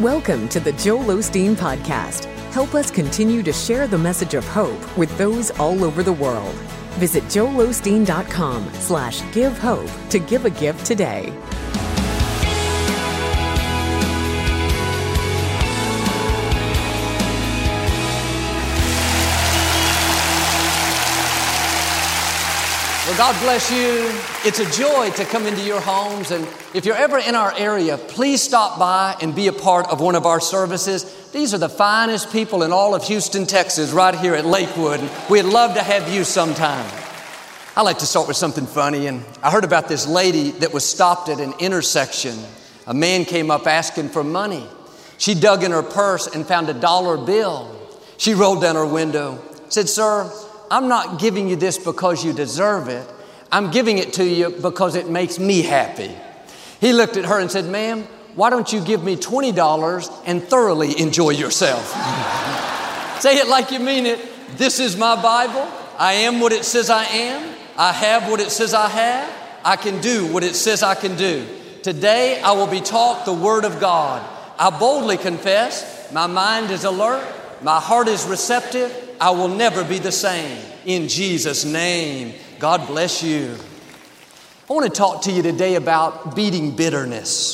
Welcome to the Joel Osteen Podcast. Help us continue to share the message of hope with those all over the world. Visit joelosteen.com/give hope to give a gift today. Well, God bless you. It's a joy to come into your homes. And if you're ever in our area, please stop by and be a part of one of our services. These are the finest people in all of Houston, Texas, right here at Lakewood. We'd love to have you sometime. I like to start with something funny. And I heard about this lady that was stopped at an intersection. A man came up asking for money. She dug in her purse and found a dollar bill. She rolled down her window, said, "Sir, I'm not giving you this because you deserve it. I'm giving it to you because it makes me happy." He looked at her and said, "Ma'am, why don't you give me $20 and thoroughly enjoy yourself?" Say it like you mean it. This is my Bible. I am what it says I am. I have what it says I have. I can do what it says I can do. Today I will be taught the Word of God. I boldly confess, my mind is alert, my heart is receptive. I will never be the same. In Jesus' name, God bless you. I want to talk to you today about beating bitterness.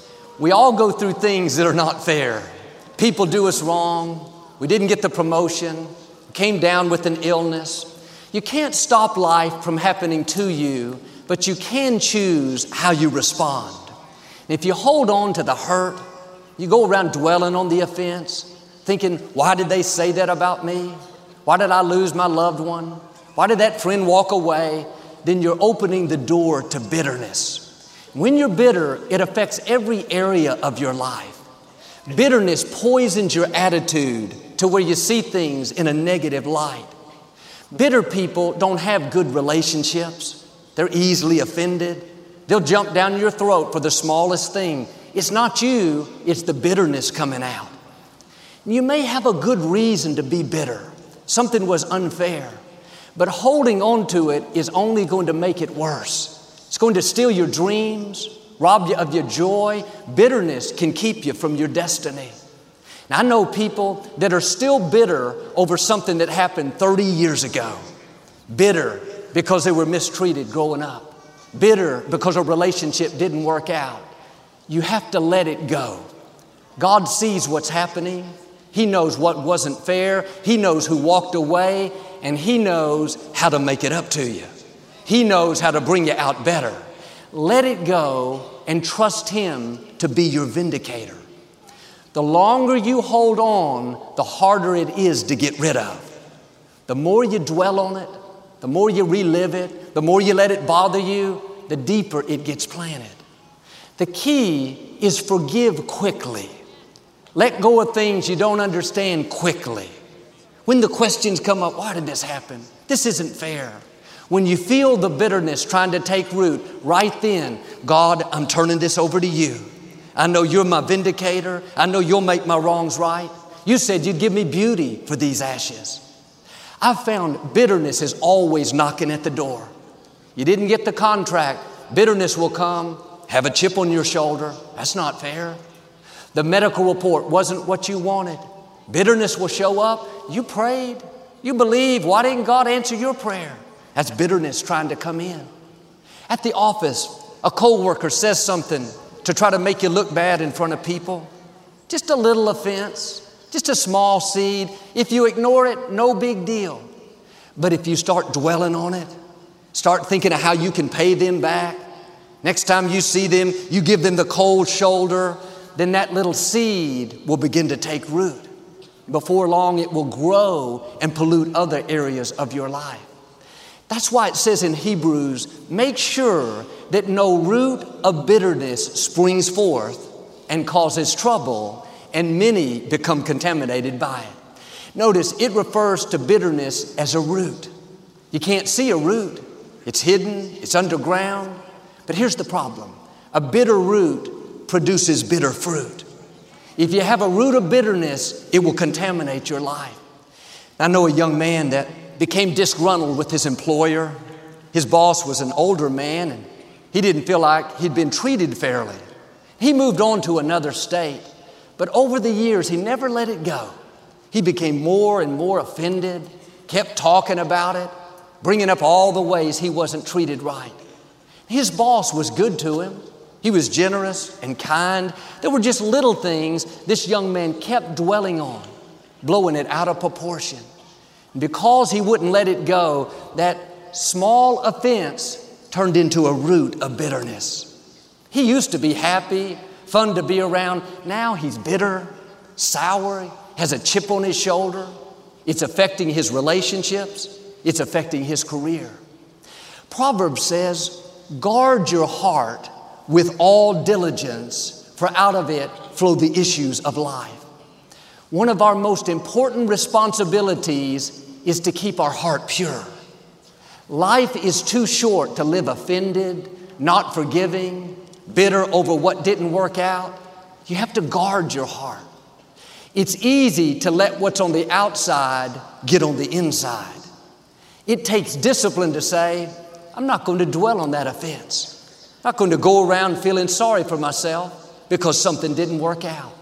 We all go through things that are not fair. People do us wrong. We didn't get the promotion. Came down with an illness. You can't stop life from happening to you, but you can choose how you respond. And if you hold on to the hurt, you go around dwelling on the offense, thinking, why did they say that about me? Why did I lose my loved one? Why did that friend walk away? Then you're opening the door to bitterness. When you're bitter, it affects every area of your life. Bitterness poisons your attitude to where you see things in a negative light. Bitter people don't have good relationships. They're easily offended. They'll jump down your throat for the smallest thing. It's not you, it's the bitterness coming out. You may have a good reason to be bitter. Something was unfair. But holding on to it is only going to make it worse. It's going to steal your dreams, rob you of your joy. Bitterness can keep you from your destiny. Now, I know people that are still bitter over something that happened 30 years ago. Bitter because they were mistreated growing up. Bitter because a relationship didn't work out. You have to let it go. God sees what's happening. He knows what wasn't fair. He knows who walked away, and He knows how to make it up to you. He knows how to bring you out better. Let it go and trust Him to be your vindicator. The longer you hold on, the harder it is to get rid of. The more you dwell on it, the more you relive it, the more you let it bother you, the deeper it gets planted. The key is forgive quickly. Let go of things you don't understand quickly. When the questions come up, why did this happen? This isn't fair. When you feel the bitterness trying to take root, right then, God, I'm turning this over to you. I know you're my vindicator. I know you'll make my wrongs right. You said you'd give me beauty for these ashes. I've found bitterness is always knocking at the door. You didn't get the contract. Bitterness will come, have a chip on your shoulder. That's not fair. The medical report wasn't what you wanted. Bitterness will show up. You prayed. You believe. Why didn't God answer your prayer? That's bitterness trying to come in. At the office, a coworker says something to try to make you look bad in front of people. Just a little offense. Just a small seed. If you ignore it, no big deal. But if you start dwelling on it, start thinking of how you can pay them back. Next time you see them, you give them the cold shoulder. Then that little seed will begin to take root. Before long, it will grow and pollute other areas of your life. That's why it says in Hebrews, make sure that no root of bitterness springs forth and causes trouble, and many become contaminated by it. Notice it refers to bitterness as a root. You can't see a root. It's hidden, it's underground. But here's the problem. A bitter root produces bitter fruit. If you have a root of bitterness, it will contaminate your life. I know a young man that became disgruntled with his employer. His boss was an older man, and he didn't feel like he'd been treated fairly. He moved on to another state. But over the years, he never let it go. He became more and more offended, kept talking about it, bringing up all the ways he wasn't treated right. His boss was good to him. He was generous and kind. There were just little things this young man kept dwelling on, blowing it out of proportion. Because he wouldn't let it go, that small offense turned into a root of bitterness. He used to be happy, fun to be around. Now he's bitter, sour, has a chip on his shoulder. It's affecting his relationships. It's affecting his career. Proverbs says, guard your heart with all diligence, for out of it flow the issues of life. One of our most important responsibilities is to keep our heart pure. Life is too short to live offended, not forgiving, bitter over what didn't work out. You have to guard your heart. It's easy to let what's on the outside get on the inside. It takes discipline to say, I'm not going to dwell on that offense. I'm not going to go around feeling sorry for myself because something didn't work out.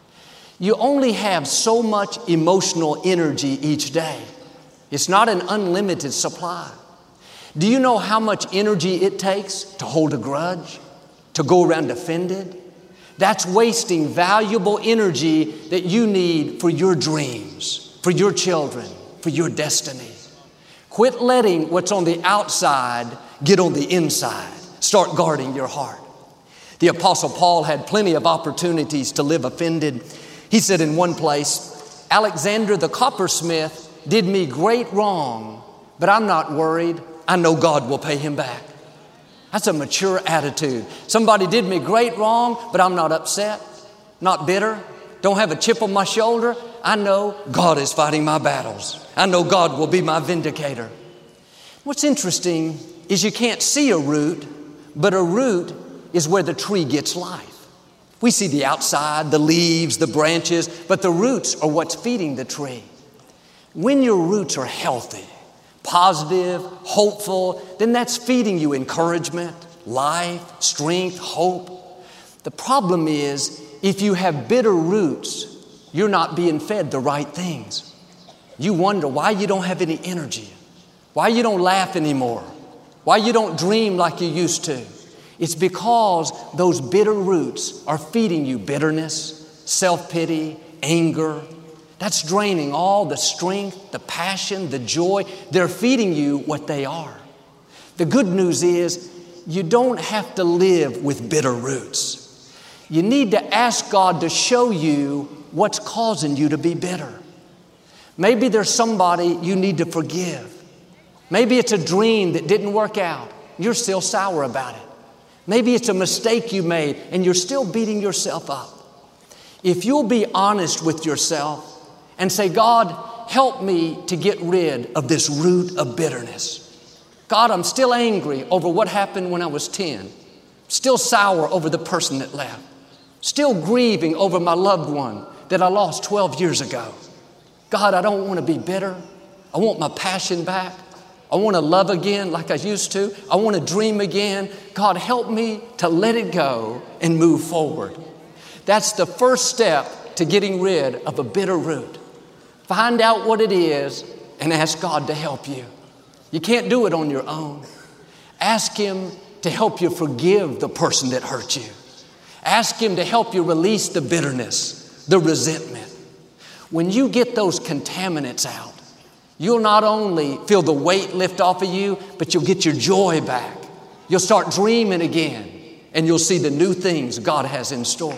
You only have so much emotional energy each day. It's not an unlimited supply. Do you know how much energy it takes to hold a grudge, to go around offended? That's wasting valuable energy that you need for your dreams, for your children, for your destiny. Quit letting what's on the outside get on the inside. Start guarding your heart. The Apostle Paul had plenty of opportunities to live offended. He said in one place, Alexander the coppersmith did me great wrong, but I'm not worried. I know God will pay him back. That's a mature attitude. Somebody did me great wrong, but I'm not upset, not bitter, don't have a chip on my shoulder. I know God is fighting my battles. I know God will be my vindicator. What's interesting is you can't see a root, but a root is where the tree gets life. We see the outside, the leaves, the branches, but the roots are what's feeding the tree. When your roots are healthy, positive, hopeful, then that's feeding you encouragement, life, strength, hope. The problem is, if you have bitter roots, you're not being fed the right things. You wonder why you don't have any energy, why you don't laugh anymore, why you don't dream like you used to. It's because those bitter roots are feeding you bitterness, self-pity, anger. That's draining all the strength, the passion, the joy. They're feeding you what they are. The good news is you don't have to live with bitter roots. You need to ask God to show you what's causing you to be bitter. Maybe there's somebody you need to forgive. Maybe it's a dream that didn't work out. You're still sour about it. Maybe it's a mistake you made and you're still beating yourself up. If you'll be honest with yourself and say, God, help me to get rid of this root of bitterness. God, I'm still angry over what happened when I was 10. Still sour over the person that left. Still grieving over my loved one that I lost 12 years ago. God, I don't want to be bitter. I want my passion back. I want to love again like I used to. I want to dream again. God, help me to let it go and move forward. That's the first step to getting rid of a bitter root. Find out what it is and ask God to help you. You can't do it on your own. Ask Him to help you forgive the person that hurt you. Ask Him to help you release the bitterness, the resentment. When you get those contaminants out, you'll not only feel the weight lift off of you, but you'll get your joy back. You'll start dreaming again, and you'll see the new things God has in store.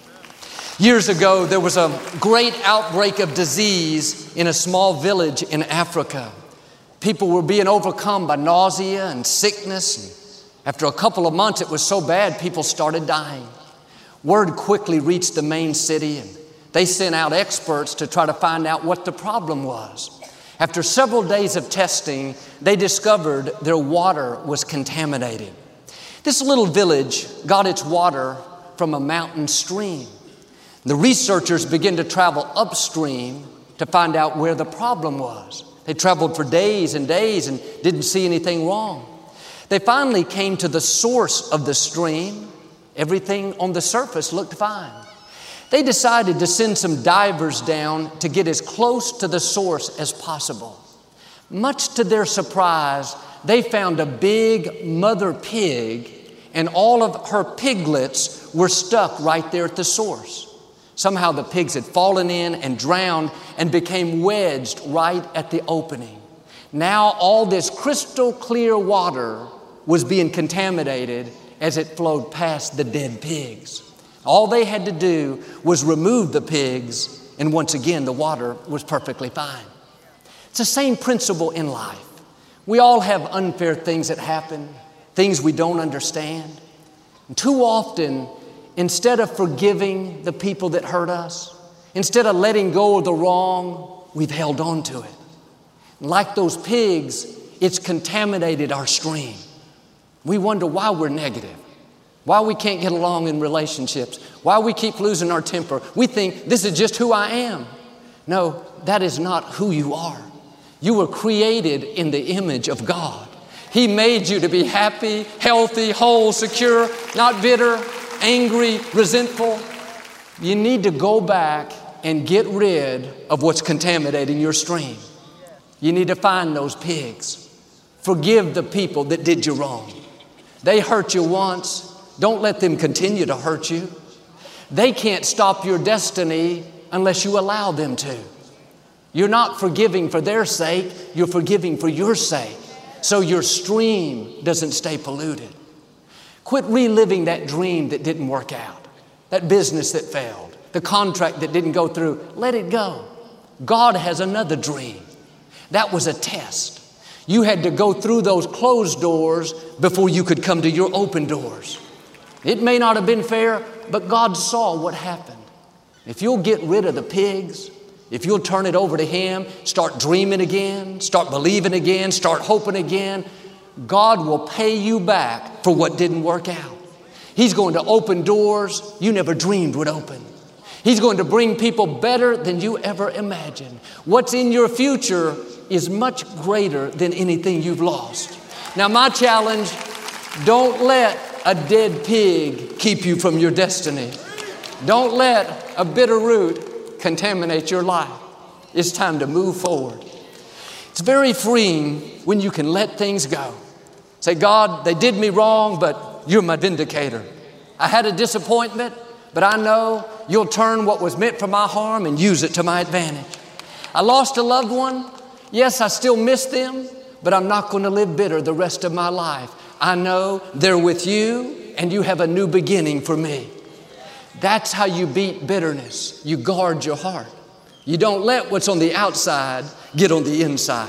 Years ago, there was a great outbreak of disease in a small village in Africa. People were being overcome by nausea and sickness. And after a couple of months, it was so bad, people started dying. Word quickly reached the main city, and they sent out experts to try to find out what the problem was. After several days of testing, they discovered their water was contaminated. This little village got its water from a mountain stream. The researchers began to travel upstream to find out where the problem was. They traveled for days and days and didn't see anything wrong. They finally came to the source of the stream. Everything on the surface looked fine. They decided to send some divers down to get as close to the source as possible. Much to their surprise, they found a big mother pig, and all of her piglets were stuck right there at the source. Somehow the pigs had fallen in and drowned and became wedged right at the opening. Now all this crystal clear water was being contaminated as it flowed past the dead pigs. All they had to do was remove the pigs, and once again the water was perfectly fine. It's the same principle in life. We all have unfair things that happen, things we don't understand. And too often, instead of forgiving the people that hurt us, instead of letting go of the wrong, we've held on to it. Like those pigs, it's contaminated our stream. We wonder why we're negative, why we can't get along in relationships, why we keep losing our temper. We think this is just who I am. No, that is not who you are. You were created in the image of God. He made you to be happy, healthy, whole, secure, not bitter, angry, resentful. You need to go back and get rid of what's contaminating your stream. You need to find those pigs. Forgive the people that did you wrong. They hurt you once. Don't let them continue to hurt you. They can't stop your destiny unless you allow them to. You're not forgiving for their sake, you're forgiving for your sake, so your stream doesn't stay polluted. Quit reliving that dream that didn't work out, that business that failed, the contract that didn't go through. Let it go. God has another dream. That was a test. You had to go through those closed doors before you could come to your open doors. It may not have been fair, but God saw what happened. If you'll get rid of the pigs, if you'll turn it over to Him, start dreaming again, start believing again, start hoping again, God will pay you back for what didn't work out. He's going to open doors you never dreamed would open. He's going to bring people better than you ever imagined. What's in your future is much greater than anything you've lost. Now, my challenge, don't let a dead pig keep you from your destiny. Don't let a bitter root contaminate your life. It's time to move forward. It's very freeing when you can let things go. Say, God, they did me wrong, but you're my vindicator. I had a disappointment, but I know you'll turn what was meant for my harm and use it to my advantage. I lost a loved one. Yes, I still miss them, but I'm not going to live bitter the rest of my life. I know they're with you and you have a new beginning for me. That's how you beat bitterness. You guard your heart. You don't let what's on the outside get on the inside.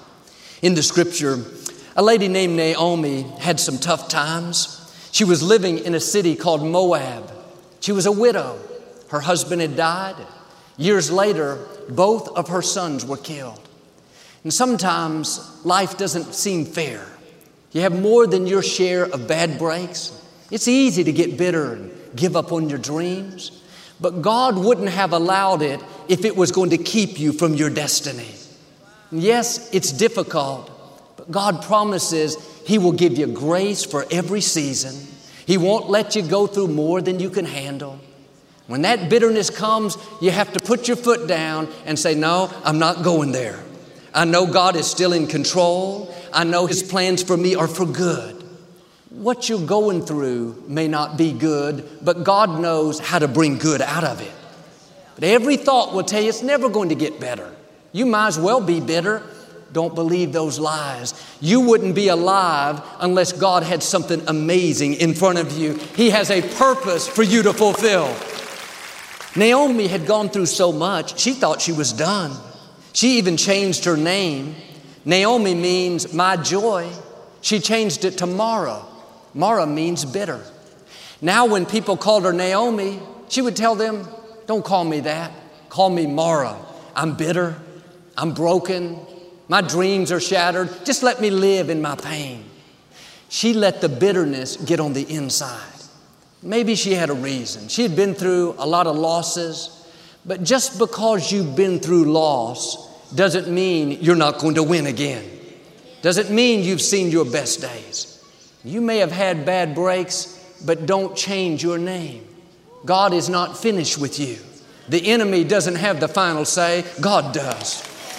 In the scripture, a lady named Naomi had some tough times. She was living in a city called Moab. She was a widow. Her husband had died. Years later, both of her sons were killed. And sometimes life doesn't seem fair. You have more than your share of bad breaks. It's easy to get bitter and give up on your dreams. But God wouldn't have allowed it if it was going to keep you from your destiny. And yes, it's difficult, but God promises He will give you grace for every season. He won't let you go through more than you can handle. When that bitterness comes, you have to put your foot down and say, no, I'm not going there. I know God is still in control. I know His plans for me are for good. What you're going through may not be good, but God knows how to bring good out of it. But every thought will tell you it's never going to get better. You might as well be bitter. Don't believe those lies. You wouldn't be alive unless God had something amazing in front of you. He has a purpose for you to fulfill. Naomi had gone through so much, she thought she was done. She even changed her name. Naomi means my joy. She changed it to Mara. Mara means bitter. Now when people called her Naomi, she would tell them, don't call me that. Call me Mara. I'm bitter. I'm broken. My dreams are shattered. Just let me live in my pain. She let the bitterness get on the inside. Maybe she had a reason. She had been through a lot of losses. But just because you've been through loss doesn't mean you're not going to win again. Doesn't mean you've seen your best days. You may have had bad breaks, but don't change your name. God is not finished with you. The enemy doesn't have the final say. God does.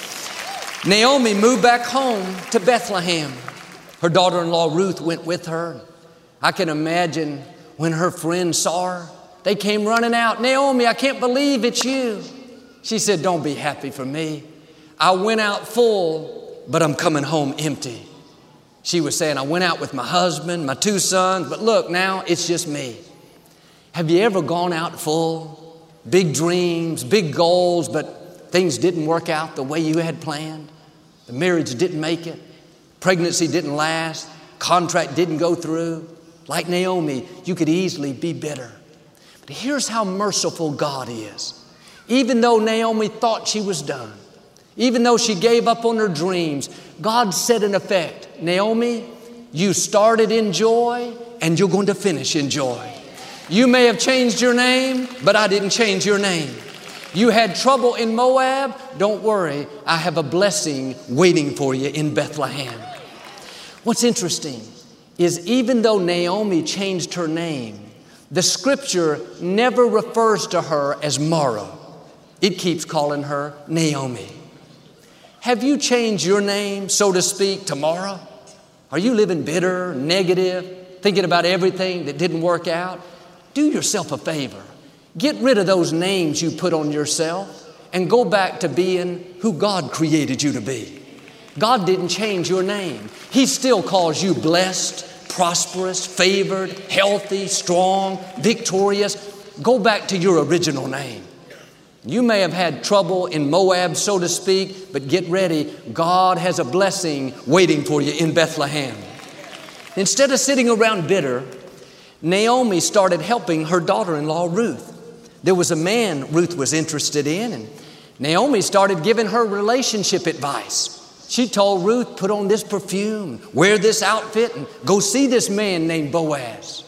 Naomi moved back home to Bethlehem. Her daughter-in-law Ruth went with her. I can imagine when her friends saw her, they came running out. Naomi, I can't believe it's you. She said, don't be happy for me. I went out full, but I'm coming home empty. She was saying, I went out with my husband, my 2 sons, but look, now it's just me. Have you ever gone out full? Big dreams, big goals, but things didn't work out the way you had planned. The marriage didn't make it. Pregnancy didn't last. Contract didn't go through. Like Naomi, you could easily be bitter. But here's how merciful God is. Even though Naomi thought she was done, even though she gave up on her dreams, God said in effect, Naomi, you started in joy and you're going to finish in joy. You may have changed your name, but I didn't change your name. You had trouble in Moab. Don't worry. I have a blessing waiting for you in Bethlehem. What's interesting is even though Naomi changed her name, the scripture never refers to her as Mara. It keeps calling her Naomi. Have you changed your name, so to speak, to Mara? Are you living bitter, negative, thinking about everything that didn't work out? Do yourself a favor. Get rid of those names you put on yourself and go back to being who God created you to be. God didn't change your name. He still calls you blessed, prosperous, favored, healthy, strong, victorious. Go back to your original name. You may have had trouble in Moab, so to speak, but get ready. God has a blessing waiting for you in Bethlehem. Instead of sitting around bitter, Naomi started helping her daughter-in-law Ruth. There was a man Ruth was interested in, and Naomi started giving her relationship advice. She told Ruth, put on this perfume, wear this outfit, and go see this man named Boaz.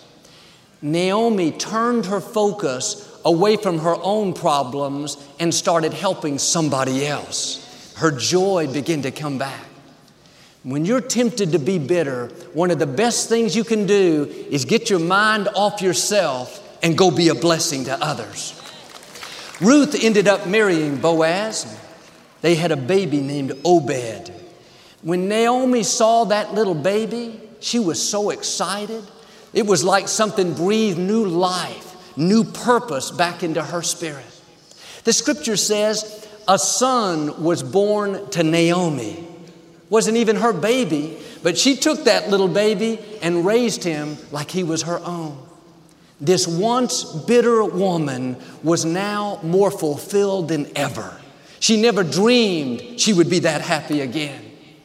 Naomi turned her focus away from her own problems and started helping somebody else. Her joy began to come back. When you're tempted to be bitter, one of the best things you can do is get your mind off yourself and go be a blessing to others. Ruth ended up marrying Boaz. They had a baby named Obed. When Naomi saw that little baby, she was so excited. It was like something breathed new life, new purpose back into her spirit. The scripture says a son was born to Naomi. Wasn't even her baby, but she took that little baby and raised him like he was her own. This once bitter woman was now more fulfilled than ever. She never dreamed she would be that happy again.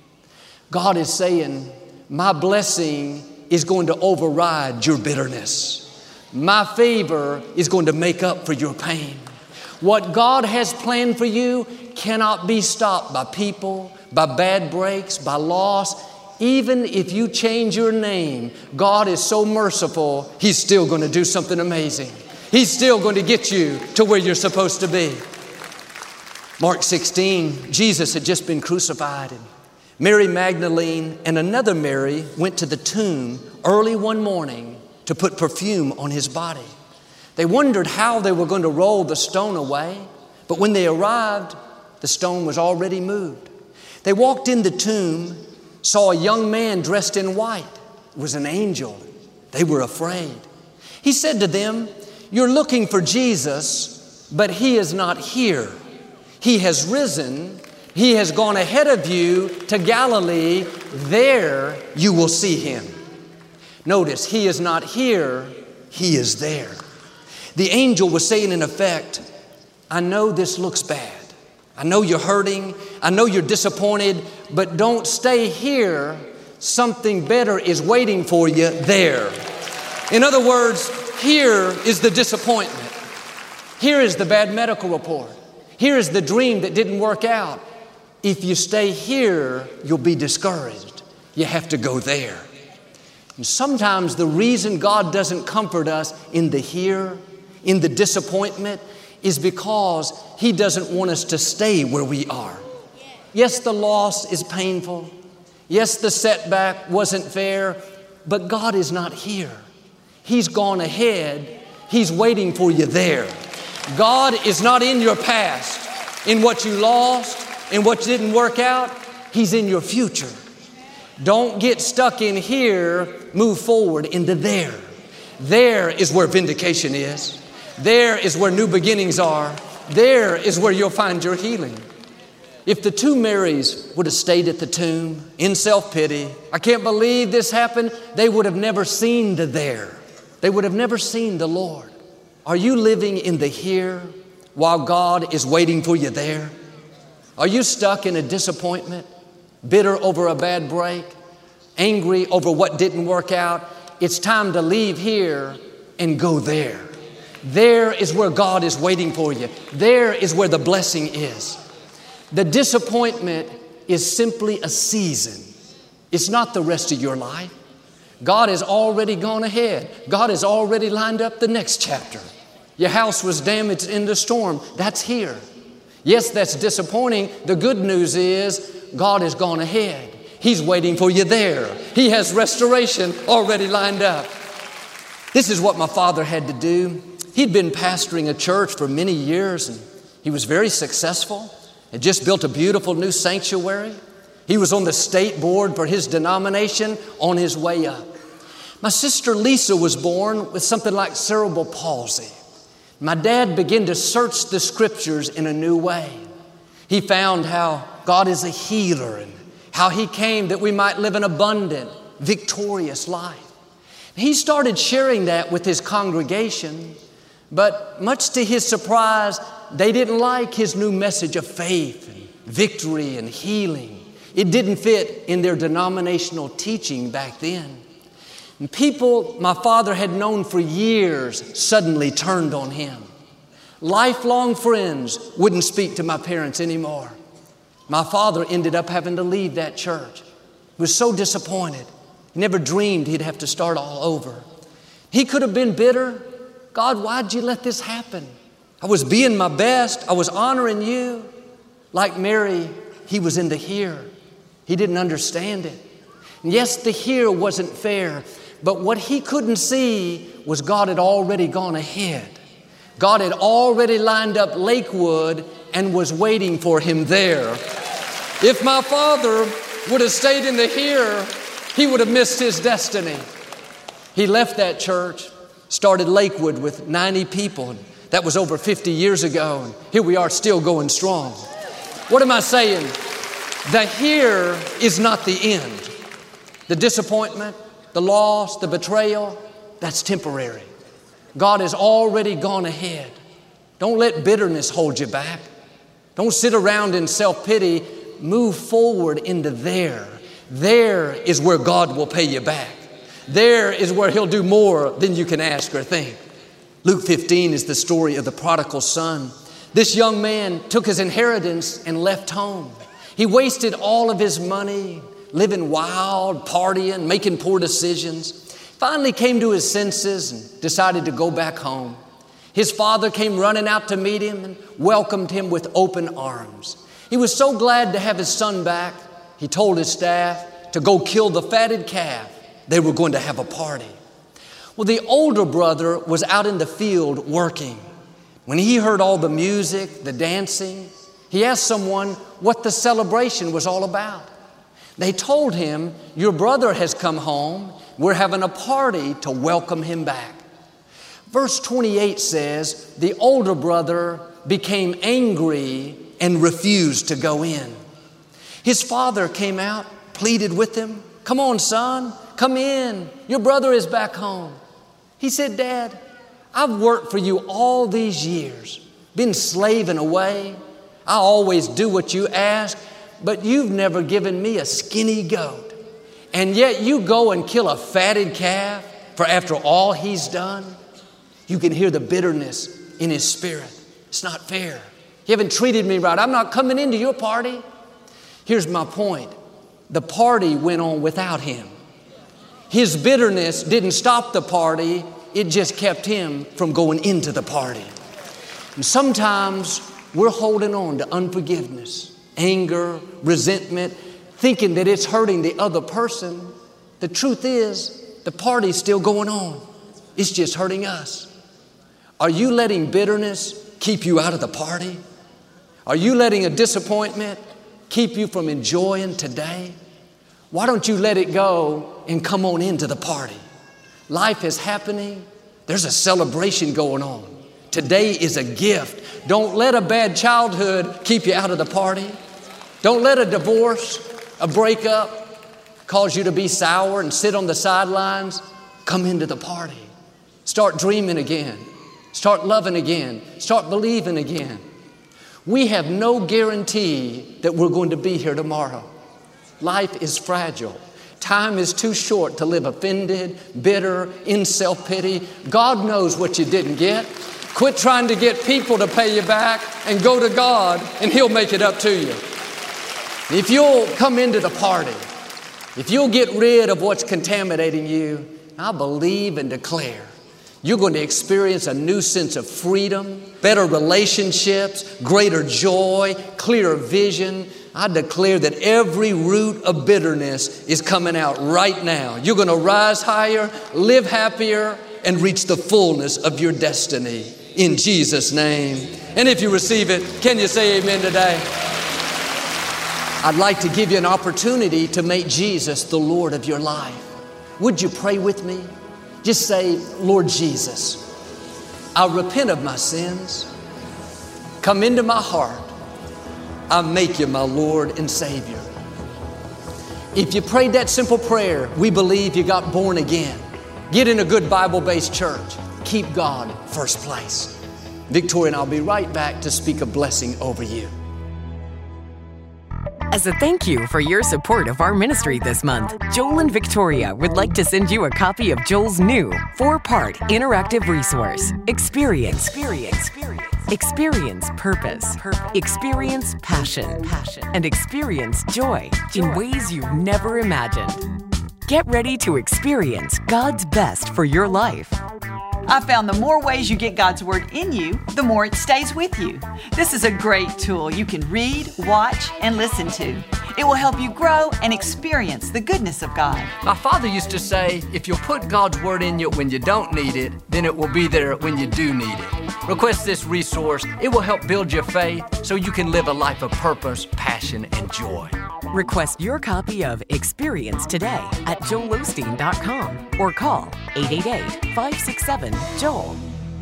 God is saying, my blessing is going to override your bitterness. My favor is going to make up for your pain. What God has planned for you cannot be stopped by people, by bad breaks, by loss. Even if you change your name, God is so merciful, He's still going to do something amazing. He's still going to get you to where you're supposed to be. Mark 16, Jesus had just been crucified, and Mary Magdalene and another Mary went to the tomb early one morning to put perfume on His body. They wondered how they were going to roll the stone away, but when they arrived, the stone was already moved. They walked in the tomb, saw a young man dressed in white. It was an angel. They were afraid. He said to them, you're looking for Jesus, but He is not here. He has risen. He has gone ahead of you to Galilee. There you will see Him. Notice, He is not here. He is there. The angel was saying in effect, I know this looks bad. I know you're hurting. I know you're disappointed, but don't stay here. Something better is waiting for you there. In other words, here is the disappointment. Here is the bad medical report. Here is the dream that didn't work out. If you stay here, you'll be discouraged. You have to go there. And sometimes the reason God doesn't comfort us in the here, in the disappointment, is because He doesn't want us to stay where we are. Yes, the loss is painful. Yes, the setback wasn't fair, but God is not here. He's gone ahead. He's waiting for you there. God is not in your past, in what you lost, in what didn't work out. He's in your future. Don't get stuck in here. Move forward into there. There is where vindication is. There is where new beginnings are. There is where you'll find your healing. If the two Marys would have stayed at the tomb in self-pity, I can't believe this happened, they would have never seen the there. They would have never seen the Lord. Are you living in the here while God is waiting for you there? Are you stuck in a disappointment, bitter over a bad break, angry over what didn't work out? It's time to leave here and go there. There is where God is waiting for you. There is where the blessing is. The disappointment is simply a season. It's not the rest of your life. God has already gone ahead. God has already lined up the next chapter. Your house was damaged in the storm. That's here. Yes, that's disappointing. The good news is God has gone ahead. He's waiting for you there. He has restoration already lined up. This is what my father had to do. He'd been pastoring a church for many years, and he was very successful. Had just built a beautiful new sanctuary. He was on the state board for his denomination on his way up. My sister Lisa was born with something like cerebral palsy. My dad began to search the scriptures in a new way. He found how God is a healer and how He came that we might live an abundant, victorious life. He started sharing that with his congregation, but much to his surprise, they didn't like his new message of faith and victory and healing. It didn't fit in their denominational teaching back then. And people my father had known for years suddenly turned on him. Lifelong friends wouldn't speak to my parents anymore. My father ended up having to leave that church. He was so disappointed. He never dreamed he'd have to start all over. He could have been bitter. God, why'd you let this happen? I was being my best. I was honoring you. Like Mary, he was in the here. He didn't understand it. And yes, the here wasn't fair, but what he couldn't see was God had already gone ahead. God had already lined up Lakewood and was waiting for him there. If my father would have stayed in the here, he would have missed his destiny. He left that church, started Lakewood with 90 people. And that was over 50 years ago. And here we are still going strong. What am I saying? The here is not the end. The disappointment, the loss, the betrayal, that's temporary. God has already gone ahead. Don't let bitterness hold you back. Don't sit around in self-pity. Move forward into there. There is where God will pay you back. There is where He'll do more than you can ask or think. Luke 15 is the story of the prodigal son. This young man took his inheritance and left home. He wasted all of his money, living wild, partying, making poor decisions. Finally came to his senses and decided to go back home. His father came running out to meet him and welcomed him with open arms. He was so glad to have his son back. He told his staff to go kill the fatted calf. They were going to have a party. Well, the older brother was out in the field working. When he heard all the music, the dancing, he asked someone what the celebration was all about. They told him, your brother has come home. We're having a party to welcome him back. Verse 28 says, the older brother became angry and refused to go in. His father came out, pleaded with him. Come on, son, come in. Your brother is back home. He said, Dad, I've worked for you all these years, been slaving away. I always do what you ask, but you've never given me a skinny goat. And yet you go and kill a fatted calf for after all he's done. You can hear the bitterness in his spirit. It's not fair. You haven't treated me right. I'm not coming into your party. Here's my point. The party went on without him. His bitterness didn't stop the party. It just kept him from going into the party. And sometimes we're holding on to unforgiveness, anger, resentment, thinking that it's hurting the other person. The truth is, the party's still going on. It's just hurting us. Are you letting bitterness keep you out of the party? Are you letting a disappointment keep you from enjoying today? Why don't you let it go and come on into the party? Life is happening. There's a celebration going on. Today is a gift. Don't let a bad childhood keep you out of the party. Don't let a divorce, a breakup, cause you to be sour and sit on the sidelines. Come into the party. Start dreaming again. Start loving again. Start believing again. We have no guarantee that we're going to be here tomorrow. Life is fragile. Time is too short to live offended, bitter, in self-pity. God knows what you didn't get. Quit trying to get people to pay you back and go to God and He'll make it up to you. If you'll come into the party, if you'll get rid of what's contaminating you, I believe and declare you're going to experience a new sense of freedom, better relationships, greater joy, clearer vision. I declare that every root of bitterness is coming out right now. You're going to rise higher, live happier, and reach the fullness of your destiny in Jesus' name. And if you receive it, can you say amen today? I'd like to give you an opportunity to make Jesus the Lord of your life. Would you pray with me? Just say, Lord Jesus, I repent of my sins. Come into my heart. I make you my Lord and Savior. If you prayed that simple prayer, we believe you got born again. Get in a good Bible-based church. Keep God first place. Victoria and I'll be right back to speak a blessing over you. As a thank you for your support of our ministry this month, Joel and Victoria would like to send you a copy of Joel's new 4-part interactive resource, Experience Purpose, Experience Passion, and Experience Joy in ways you've never imagined. Get ready to experience God's best for your life. I found the more ways you get God's Word in you, the more it stays with you. This is a great tool you can read, watch, and listen to. It will help you grow and experience the goodness of God. My father used to say, if you'll put God's Word in you when you don't need it, then it will be there when you do need it. Request this resource. It will help build your faith so you can live a life of purpose, passion, and joy. Request your copy of Experience today at joelosteen.com or call 888-567-JOEL.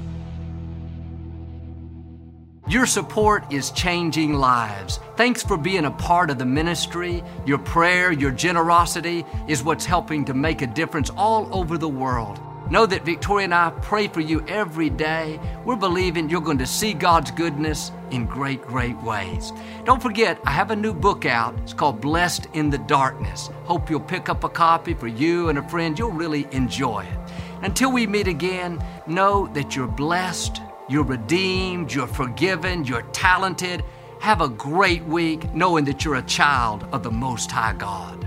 Your support is changing lives. Thanks for being a part of the ministry. Your prayer, your generosity is what's helping to make a difference all over the world. Know that Victoria and I pray for you every day. We're believing you're going to see God's goodness in great, great ways. Don't forget, I have a new book out. It's called Blessed in the Darkness. Hope you'll pick up a copy for you and a friend. You'll really enjoy it. Until we meet again, know that you're blessed, you're redeemed, you're forgiven, you're talented. Have a great week knowing that you're a child of the Most High God.